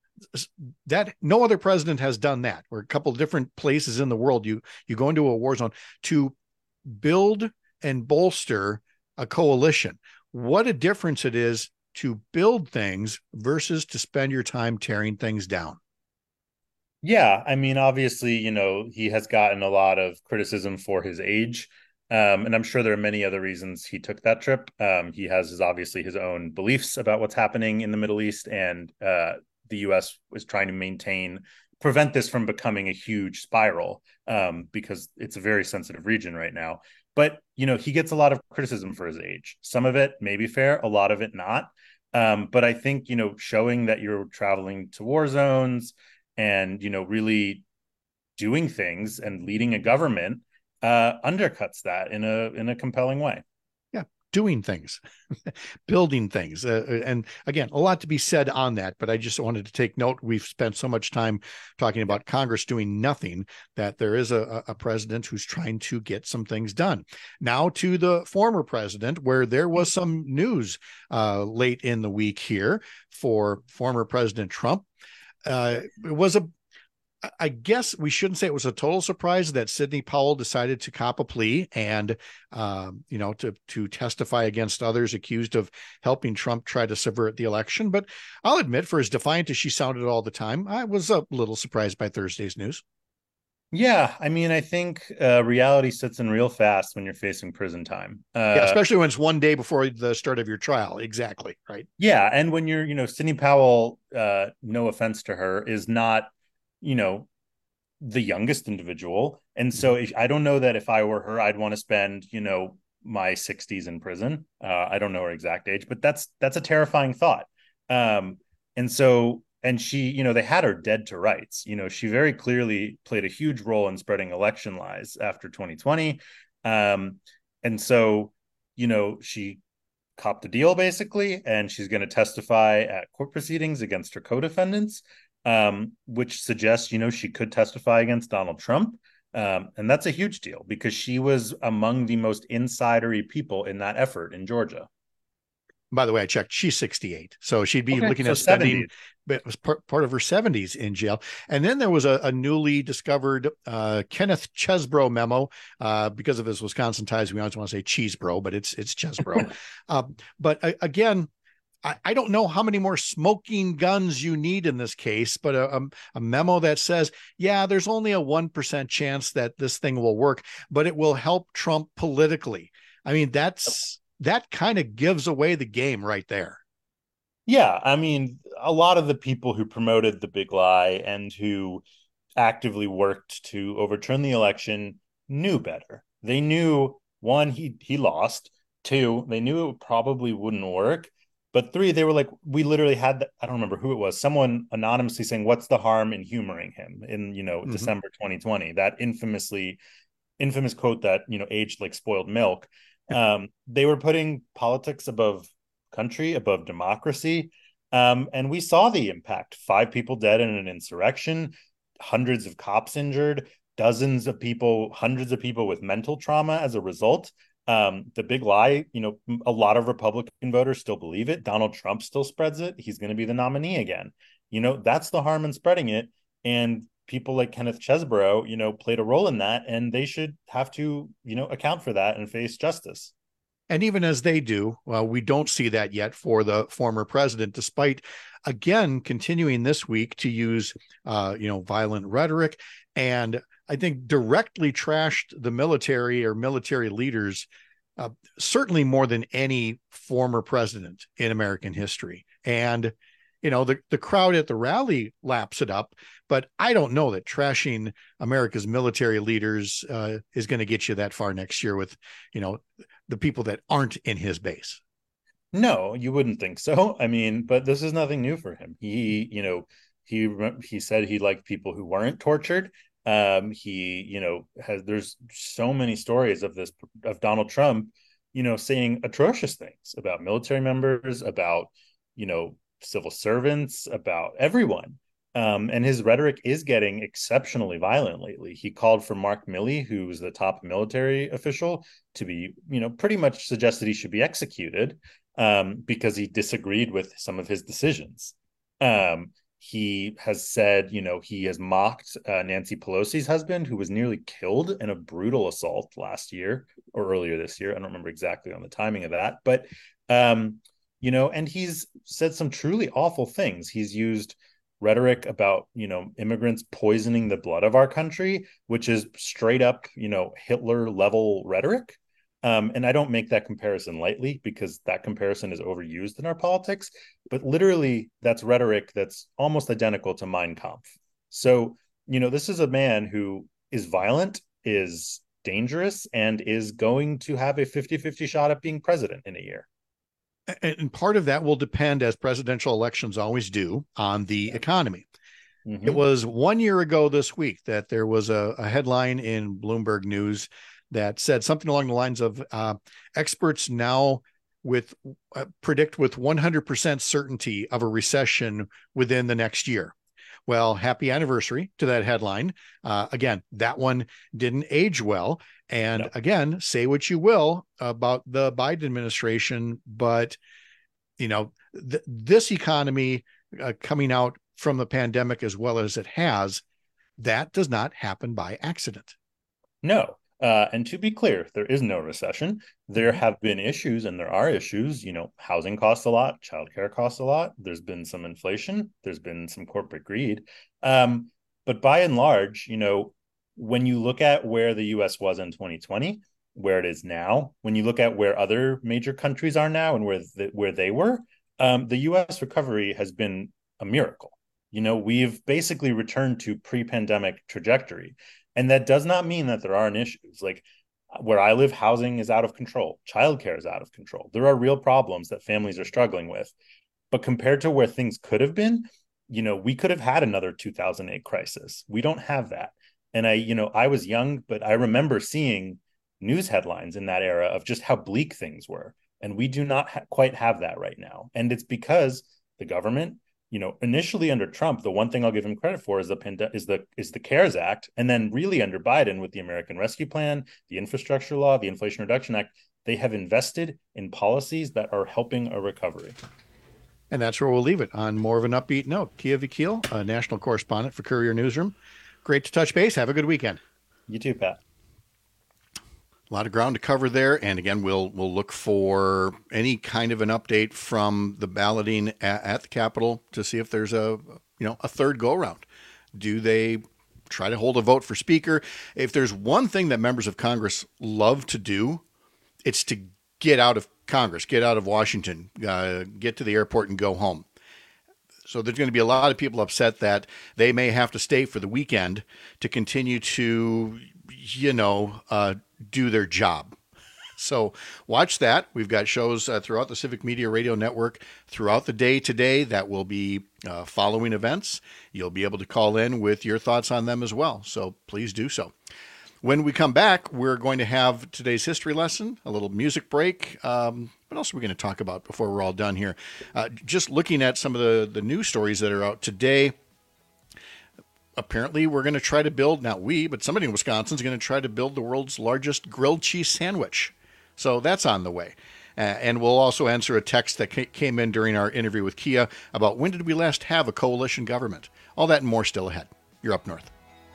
That no other president has done that. Or a couple of different places in the world, you you go into a war zone to build and bolster a coalition. What a difference it is to build things versus to spend your time tearing things down. Yeah, I mean, obviously, you know, he has gotten a lot of criticism for his age. Um, and I'm sure there are many other reasons he took that trip. Um, he has his, obviously his own beliefs about what's happening in the Middle East, and uh, the U S is trying to maintain, prevent this from becoming a huge spiral, um, because it's a very sensitive region right now. But, you know, he gets a lot of criticism for his age. Some of it may be fair, a lot of it not. Um, but I think, you know, showing that you're traveling to war zones and, you know, really doing things and leading a government uh, undercuts that in a in a compelling way. Yeah, doing things, building things. Uh, and again, a lot to be said on that, but I just wanted to take note. We've spent so much time talking about Congress doing nothing that there is a, a president who's trying to get some things done. Now to the former president, where there was some news uh, late in the week here for former President Trump. Uh, it was a I guess we shouldn't say it was a total surprise that Sidney Powell decided to cop a plea and, um, you know, to to testify against others accused of helping Trump try to subvert the election. But I'll admit, for as defiant as she sounded all the time, I was a little surprised by Thursday's news. Yeah, I mean, I think uh, reality sets in real fast when you're facing prison time. Uh, yeah, especially when it's one day before the start of your trial. Exactly, right? Yeah, and when you're, you know, Sidney Powell, uh, no offense to her, is not, you know, the youngest individual. And so if, I don't know that if I were her, I'd want to spend, you know, my sixties in prison. Uh, I don't know her exact age, but that's, that's a terrifying thought. Um, and so, and she, you know, they had her dead to rights. You know, she very clearly played a huge role in spreading election lies after twenty twenty. Um, and so, you know, she copped the deal basically, and she's going to testify at court proceedings against her co-defendants. Um, which suggests, you know, she could testify against Donald Trump. Um, and that's a huge deal because she was among the most insidery people in that effort in Georgia. By the way, I checked, she's sixty-eight. So she'd be okay, looking so at spending, seventies. it was part, part of her seventies in jail. And then there was a, a newly discovered uh, Kenneth Chesebro memo. Uh, because of his Wisconsin ties, we always want to say Cheesebro, but it's it's Chesebro. uh, but uh, again, I, I don't know how many more smoking guns you need in this case, but a, a, a memo that says, yeah, there's only a one percent chance that this thing will work, but it will help Trump politically. I mean, that's that kind of gives away the game right there. Yeah, I mean, a lot of the people who promoted the big lie and who actively worked to overturn the election knew better. They knew, one, he he lost. Two, they knew it probably wouldn't work. But three, they were like, we literally had, the, I don't remember who it was, someone anonymously saying, what's the harm in humoring him in, you know, mm-hmm. December twenty twenty, that infamously, infamous quote that, you know, aged like spoiled milk. Um, they were putting politics above country, above democracy. Um, and we saw the impact. Five people dead in an insurrection, hundreds of cops injured, dozens of people, hundreds of people with mental trauma as a result. Um, the big lie, you know, a lot of Republican voters still believe it. Donald Trump still spreads it. He's going to be the nominee again. You know, that's the harm in spreading it. And people like Kenneth Chesebro, you know, played a role in that. And they should have to, you know, account for that and face justice. And even as they do, well, we don't see that yet for the former president, despite, again, continuing this week to use, uh, you know, violent rhetoric and I think directly trashed the military or military leaders, uh, certainly more than any former president in American history. And, you know, the, the crowd at the rally laps it up, but I don't know that trashing America's military leaders uh, is going to get you that far next year with, you know, the people that aren't in his base. No, you wouldn't think so. I mean, but this is nothing new for him. He, you know, he, he said he liked people who weren't tortured. Um, he, you know, has, there's so many stories of this, of Donald Trump, you know, saying atrocious things about military members, about, you know, civil servants, about everyone. Um, and his rhetoric is getting exceptionally violent lately. He called for Mark Milley, who's the top military official, to be, you know, pretty much suggested he should be executed um, because he disagreed with some of his decisions. Um, He has said, you know, he has mocked uh, Nancy Pelosi's husband, who was nearly killed in a brutal assault last year or earlier this year. I don't remember exactly on the timing of that. But, um, you know, and he's said some truly awful things. He's used rhetoric about, you know, immigrants poisoning the blood of our country, which is straight up, you know, Hitler level rhetoric. Um, and I don't make that comparison lightly because that comparison is overused in our politics, but literally that's rhetoric that's almost identical to Mein Kampf. So, you know, this is a man who is violent, is dangerous, and is going to have a fifty-fifty shot at being president in a year. And part of that will depend, as presidential elections always do, on the economy. Mm-hmm. It was one year ago this week that there was a, a headline in Bloomberg News that said something along the lines of uh, experts now with uh, predict with one hundred percent certainty of a recession within the next year. Well, happy anniversary to that headline. Uh, again, that one didn't age well. And no. Again, say what you will about the Biden administration, but, you know, th- this economy uh, coming out from the pandemic as well as it has, that does not happen by accident. No. Uh, and to be clear, there is no recession. There have been issues and there are issues. You know, housing costs a lot. Childcare costs a lot. There's been some inflation. There's been some corporate greed. Um, but by and large, you know, when you look at where the U S was in twenty twenty, where it is now, when you look at where other major countries are now and where the, where they were, um, the U S recovery has been a miracle. You know, we've basically returned to pre-pandemic trajectory. And that does not mean that there aren't issues. Like where I live, housing is out of control. Childcare is out of control. There are real problems that families are struggling with. But compared to where things could have been, you know, we could have had another two thousand eight crisis. We don't have that. And I, you know, I was young, but I remember seeing news headlines in that era of just how bleak things were. And we do not ha- quite have that right now. And it's because the government, you know, initially under Trump, the one thing I'll give him credit for is the pande- is the is the CARES Act, and then really under Biden with the American Rescue Plan, the Infrastructure Law, the Inflation Reduction Act, they have invested in policies that are helping a recovery. And that's where we'll leave it on more of an upbeat note. Kia Vakil, a national correspondent for Courier Newsroom. Great to touch base. Have a good weekend. You too, Pat. A lot of ground to cover there, and again, we'll we'll look for any kind of an update from the balloting at, at the Capitol to see if there's a you know a third go around. Do they try to hold a vote for Speaker? If there's one thing that members of Congress love to do, it's to get out of Congress, get out of Washington, uh, get to the airport and go home. So there's going to be a lot of people upset that they may have to stay for the weekend to continue to, you know, uh, do their job. So watch that. We've got shows uh, throughout the Civic Media Radio Network throughout the day today that will be uh, following events. You'll be able to call in with your thoughts on them as well. So please do so. When we come back, we're going to have today's history lesson, a little music break. Um, what else are we going to talk about before we're all done here? Uh, just looking at some of the, the news stories that are out today. Apparently, we're going to try to build, not we, but somebody in Wisconsin is going to try to build the world's largest grilled cheese sandwich. So that's on the way. Uh, and we'll also answer a text that ca- came in during our interview with Kia about when did we last have a coalition government. All that and more still ahead. You're Up North.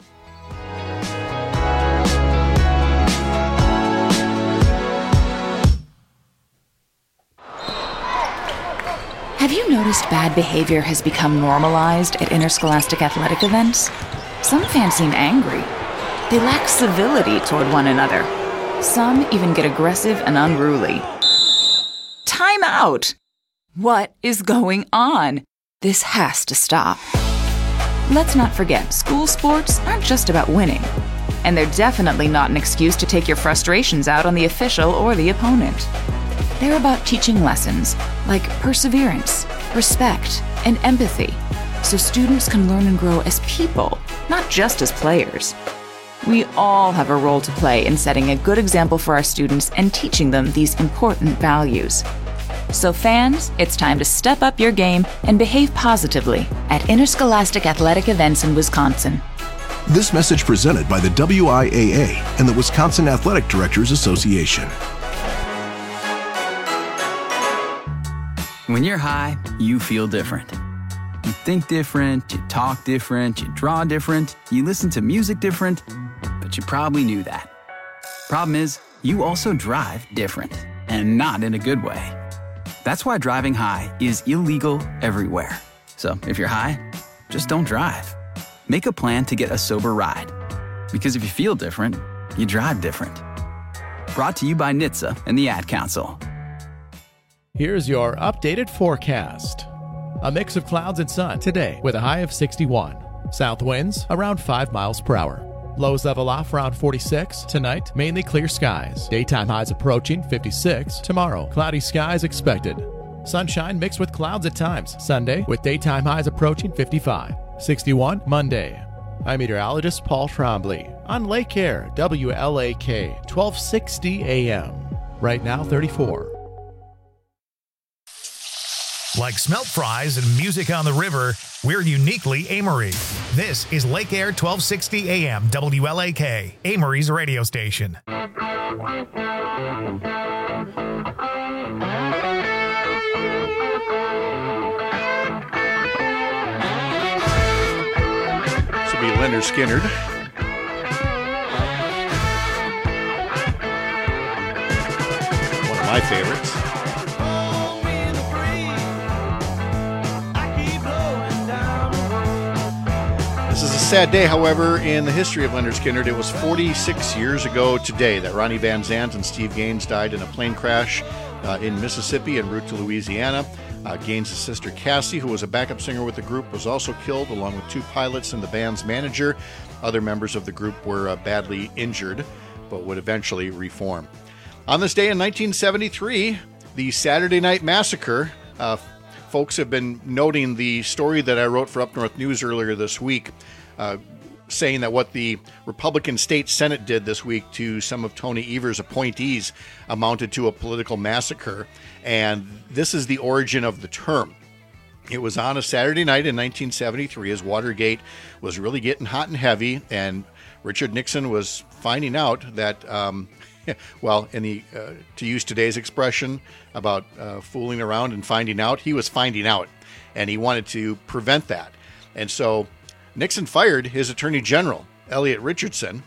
Have you noticed bad behavior has become normalized at interscholastic athletic events? Some fans seem angry. They lack civility toward one another. Some even get aggressive and unruly. Time out! What is going on? This has to stop. Let's not forget, school sports aren't just about winning. And they're definitely not an excuse to take your frustrations out on the official or the opponent. They're about teaching lessons like perseverance, respect, and empathy, so students can learn and grow as people, not just as players. We all have a role to play in setting a good example for our students and teaching them these important values. So fans, it's time to step up your game and behave positively at interscholastic athletic events in Wisconsin. This message presented by the W I A A and the Wisconsin Athletic Directors Association. When you're high, you feel different. You think different, you talk different, you draw different, you listen to music different, but you probably knew that. Problem is, you also drive different, and not in a good way. That's why driving high is illegal everywhere. So if you're high, just don't drive. Make a plan to get a sober ride. Because if you feel different, you drive different. Brought to you by N H T S A and the Ad Council. Here's your updated forecast. A mix of clouds and sun today with a high of sixty-one. South winds around five miles per hour. Lows level off around forty-six. Tonight, mainly clear skies. Daytime highs approaching fifty-six. Tomorrow, cloudy skies expected. Sunshine mixed with clouds at times. Sunday, with daytime highs approaching fifty-five. sixty-one Monday. I'm meteorologist Paul Trombley on Lake Air, W L A K, twelve sixty A M. Right now, thirty-four. Like smelt fries and music on the river, we're uniquely Amory. This is Lake Air, twelve sixty A M, W L A K, Amory's radio station. This will be Lynyrd Skynyrd. One of my favorites. This is a sad day, however, in the history of Lynyrd Skynyrd. It was forty-six years ago today that Ronnie Van Zant and Steve Gaines died in a plane crash uh, in Mississippi en route to Louisiana. Uh, Gaines' sister Cassie, who was a backup singer with the group, was also killed, along with two pilots and the band's manager. Other members of the group were uh, badly injured, but would eventually reform. On this day in nineteen seventy-three, the Saturday Night Massacre. Uh, folks have been noting the story that I wrote for Up North News earlier this week, uh, saying that what the Republican State Senate did this week to some of Tony Evers' appointees amounted to a political massacre. And this is the origin of the term. It was on a Saturday night in nineteen seventy-three as Watergate was really getting hot and heavy, and Richard Nixon was finding out that, um, well, in the uh, to use today's expression about uh, fooling around and finding out, he was finding out, and he wanted to prevent that. And so Nixon fired his Attorney General, Elliot Richardson,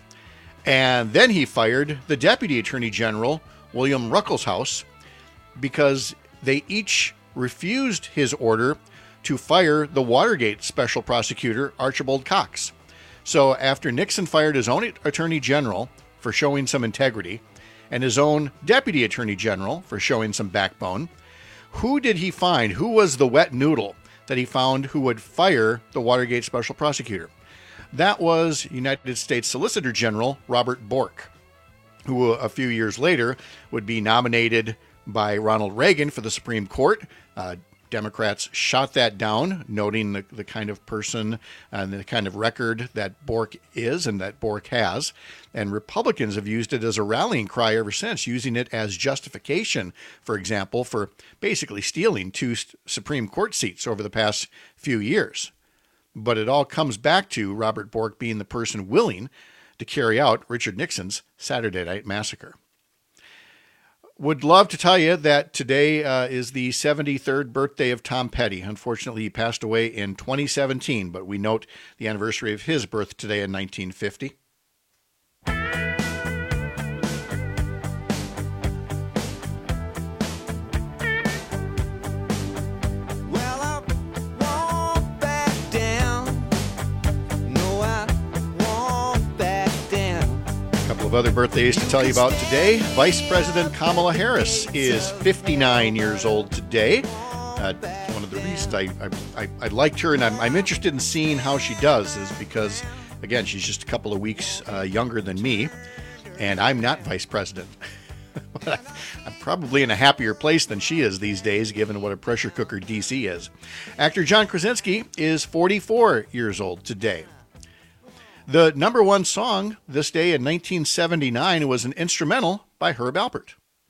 and then he fired the Deputy Attorney General, William Ruckelshaus, because they each refused his order to fire the Watergate Special Prosecutor, Archibald Cox. So after Nixon fired his own Attorney General for showing some integrity, and his own Deputy Attorney General for showing some backbone, who did he find? Who was the wet noodle that he found who would fire the Watergate Special Prosecutor? That was United States Solicitor General Robert Bork, who a few years later would be nominated by Ronald Reagan for the Supreme Court. Uh, Democrats shot that down, noting the, the kind of person and the kind of record that Bork is and that Bork has. And Republicans have used it as a rallying cry ever since, using it as justification, for example, for basically stealing two Supreme Court seats over the past few years. But it all comes back to Robert Bork being the person willing to carry out Richard Nixon's Saturday Night Massacre. Would love to tell you that today uh, is the seventy-third birthday of Tom Petty. Unfortunately, he passed away in twenty seventeen, but we note the anniversary of his birth today in nineteen fifty. Of other birthdays to tell you about today. Vice President Kamala Harris is fifty-nine years old today. Uh, one of the reasons I, I, I, I liked her and I'm, I'm interested in seeing how she does is because, again, she's just a couple of weeks uh, younger than me, and I'm not vice president. But I'm probably in a happier place than she is these days, given what a pressure cooker D C is. Actor John Krasinski is forty-four years old today. The number one song this day in nineteen seventy-nine was an instrumental by Herb Alpert.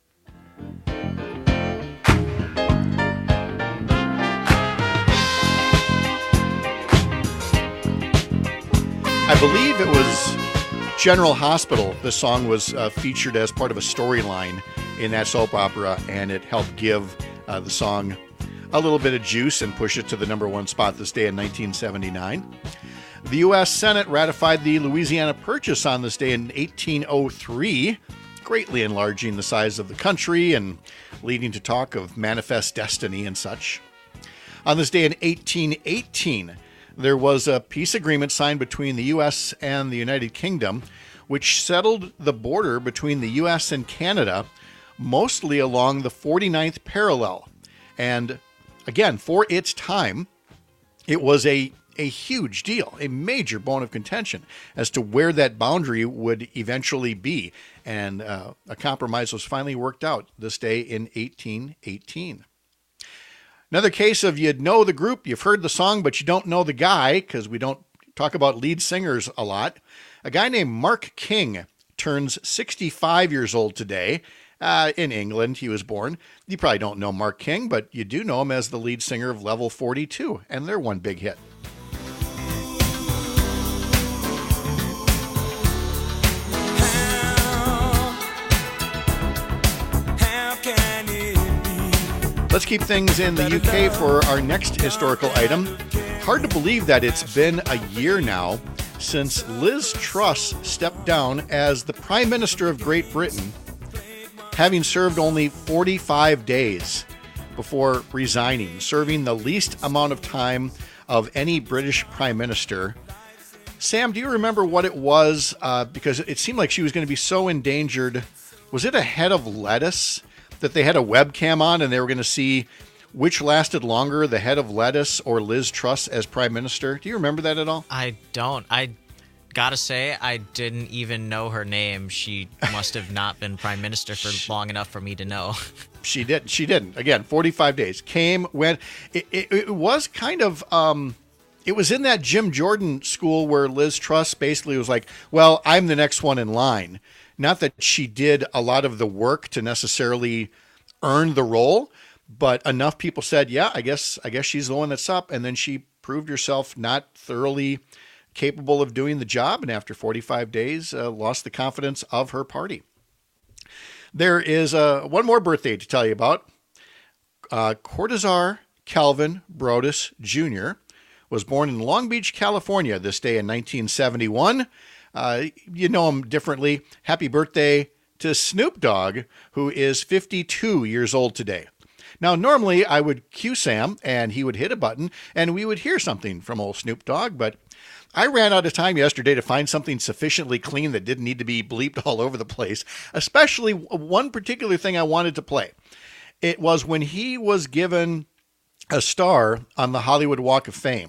I believe it was General Hospital. This song was uh, featured as part of a storyline in that soap opera, and it helped give uh, the song a little bit of juice and push it to the number one spot this day in nineteen seventy-nine. The U S Senate ratified the Louisiana Purchase on this day in eighteen oh three, greatly enlarging the size of the country and leading to talk of manifest destiny and such. On this day in eighteen eighteen, there was a peace agreement signed between the U S and the United Kingdom, which settled the border between the U S and Canada, mostly along the forty-ninth parallel. And again, for its time, it was a, a huge deal, a major bone of contention as to where that boundary would eventually be. And uh, a compromise was finally worked out this day in eighteen eighteen. Another case of you know the group, you've heard the song, but you don't know the guy, because we don't talk about lead singers a lot. A guy named Mark King turns sixty-five years old today. Uh, in England, he was born. You probably don't know Mark King, but you do know him as the lead singer of Level forty-two, and their one big hit. Let's keep things in the U K for our next historical item. Hard to believe that it's been a year now since Liz Truss stepped down as the Prime Minister of Great Britain, having served only forty-five days before resigning, serving the least amount of time of any British Prime Minister. Sam, do you remember what it was? Uh, because it seemed like she was going to be so endangered. Was it a head of lettuce that they had a webcam on and they were going to see which lasted longer, the head of lettuce or Liz Truss as Prime Minister? Do you remember that at all? I don't. I gotta say, I didn't even know her name. She must have not been Prime Minister for long enough for me to know. She didn't. She didn't. Again, forty-five days. Came, went. It, it, it was kind of... Um, it was in that Jim Jordan school where Liz Truss basically was like, well, I'm the next one in line. Not that she did a lot of the work to necessarily earn the role, but enough people said, yeah, I guess I guess she's the one that's up. And then she proved herself not thoroughly capable of doing the job. And after forty-five days, uh, lost the confidence of her party. There is uh, one more birthday to tell you about. Uh, Cortazar Calvin Broadus Junior was born in Long Beach, California this day in nineteen seventy-one. Uh, you know him differently. Happy birthday to Snoop Dogg, who is fifty-two years old today. Now, normally I would cue Sam and he would hit a button and we would hear something from old Snoop Dogg, but I ran out of time yesterday to find something sufficiently clean that didn't need to be bleeped all over the place, especially one particular thing I wanted to play. It was when he was given a star on the Hollywood Walk of Fame.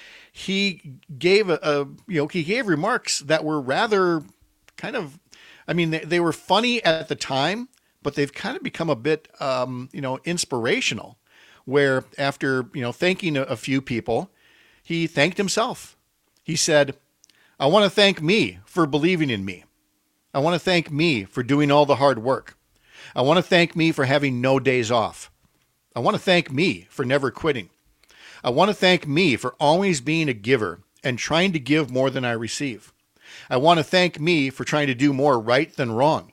He gave a, a you know, he gave remarks that were rather kind of, I mean, they, they were funny at the time, but they've kind of become a bit, um, you know, inspirational, where after, you know, thanking a, a few people, he thanked himself. He said, I want to thank me for believing in me. I want to thank me for doing all the hard work. I want to thank me for having no days off. I want to thank me for never quitting. I want to thank me for always being a giver and trying to give more than I receive. I want to thank me for trying to do more right than wrong.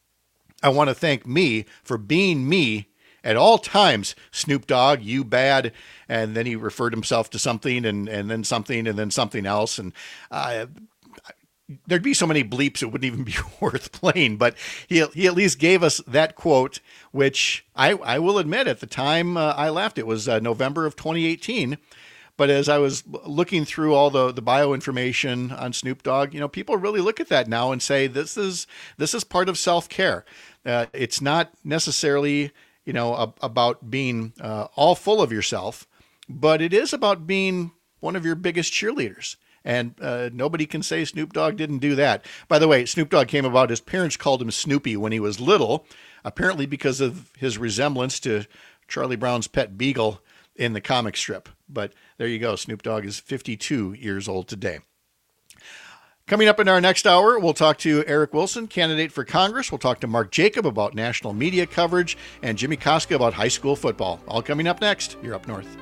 I want to thank me for being me at all times. Snoop Dogg, you bad. And then he referred himself to something and, and then something and then something else. And uh, there'd be so many bleeps it wouldn't even be worth playing. But he, he at least gave us that quote, which I, I will admit at the time uh, I laughed. It was uh, November of twenty eighteen. But as I was looking through all the, the bio information on Snoop Dogg, you know, people really look at that now and say, this is, this is part of self-care. Uh, it's not necessarily, you know, a, about being uh, all full of yourself, but it is about being one of your biggest cheerleaders. And uh, nobody can say Snoop Dogg didn't do that. By the way, Snoop Dogg came about, his parents called him Snoopy when he was little, apparently because of his resemblance to Charlie Brown's pet beagle in the comic strip. But there you go. Snoop Dogg is fifty-two years old today. Coming up in our next hour, we'll talk to Eric Wilson, candidate for Congress. We'll talk to Mark Jacob about national media coverage and Jimmy Koska about high school football. All coming up next. You're Up North.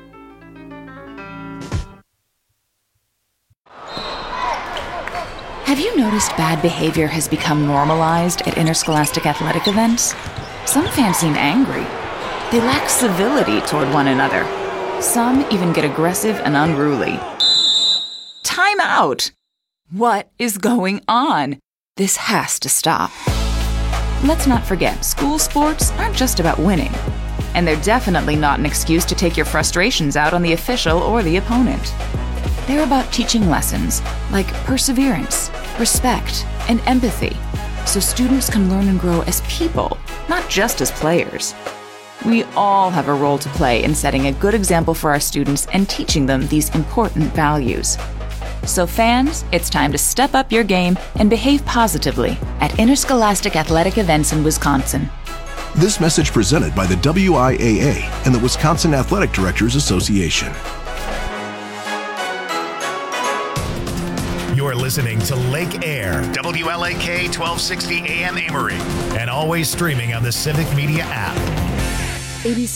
Have you noticed bad behavior has become normalized at interscholastic athletic events? Some fans seem angry. They lack civility toward one another. Some even get aggressive and unruly. Time out! What is going on? This has to stop. Let's not forget, school sports aren't just about winning. And they're definitely not an excuse to take your frustrations out on the official or the opponent. They're about teaching lessons like perseverance, respect, and empathy, so students can learn and grow as people, not just as players. We all have a role to play in setting a good example for our students and teaching them these important values. So fans, it's time to step up your game and behave positively at interscholastic athletic events in Wisconsin. This message presented by the W I A A and the Wisconsin Athletic Directors Association. You're listening to Lake Air, W L A K twelve sixty A M Amory, and always streaming on the Civic Media app. A B C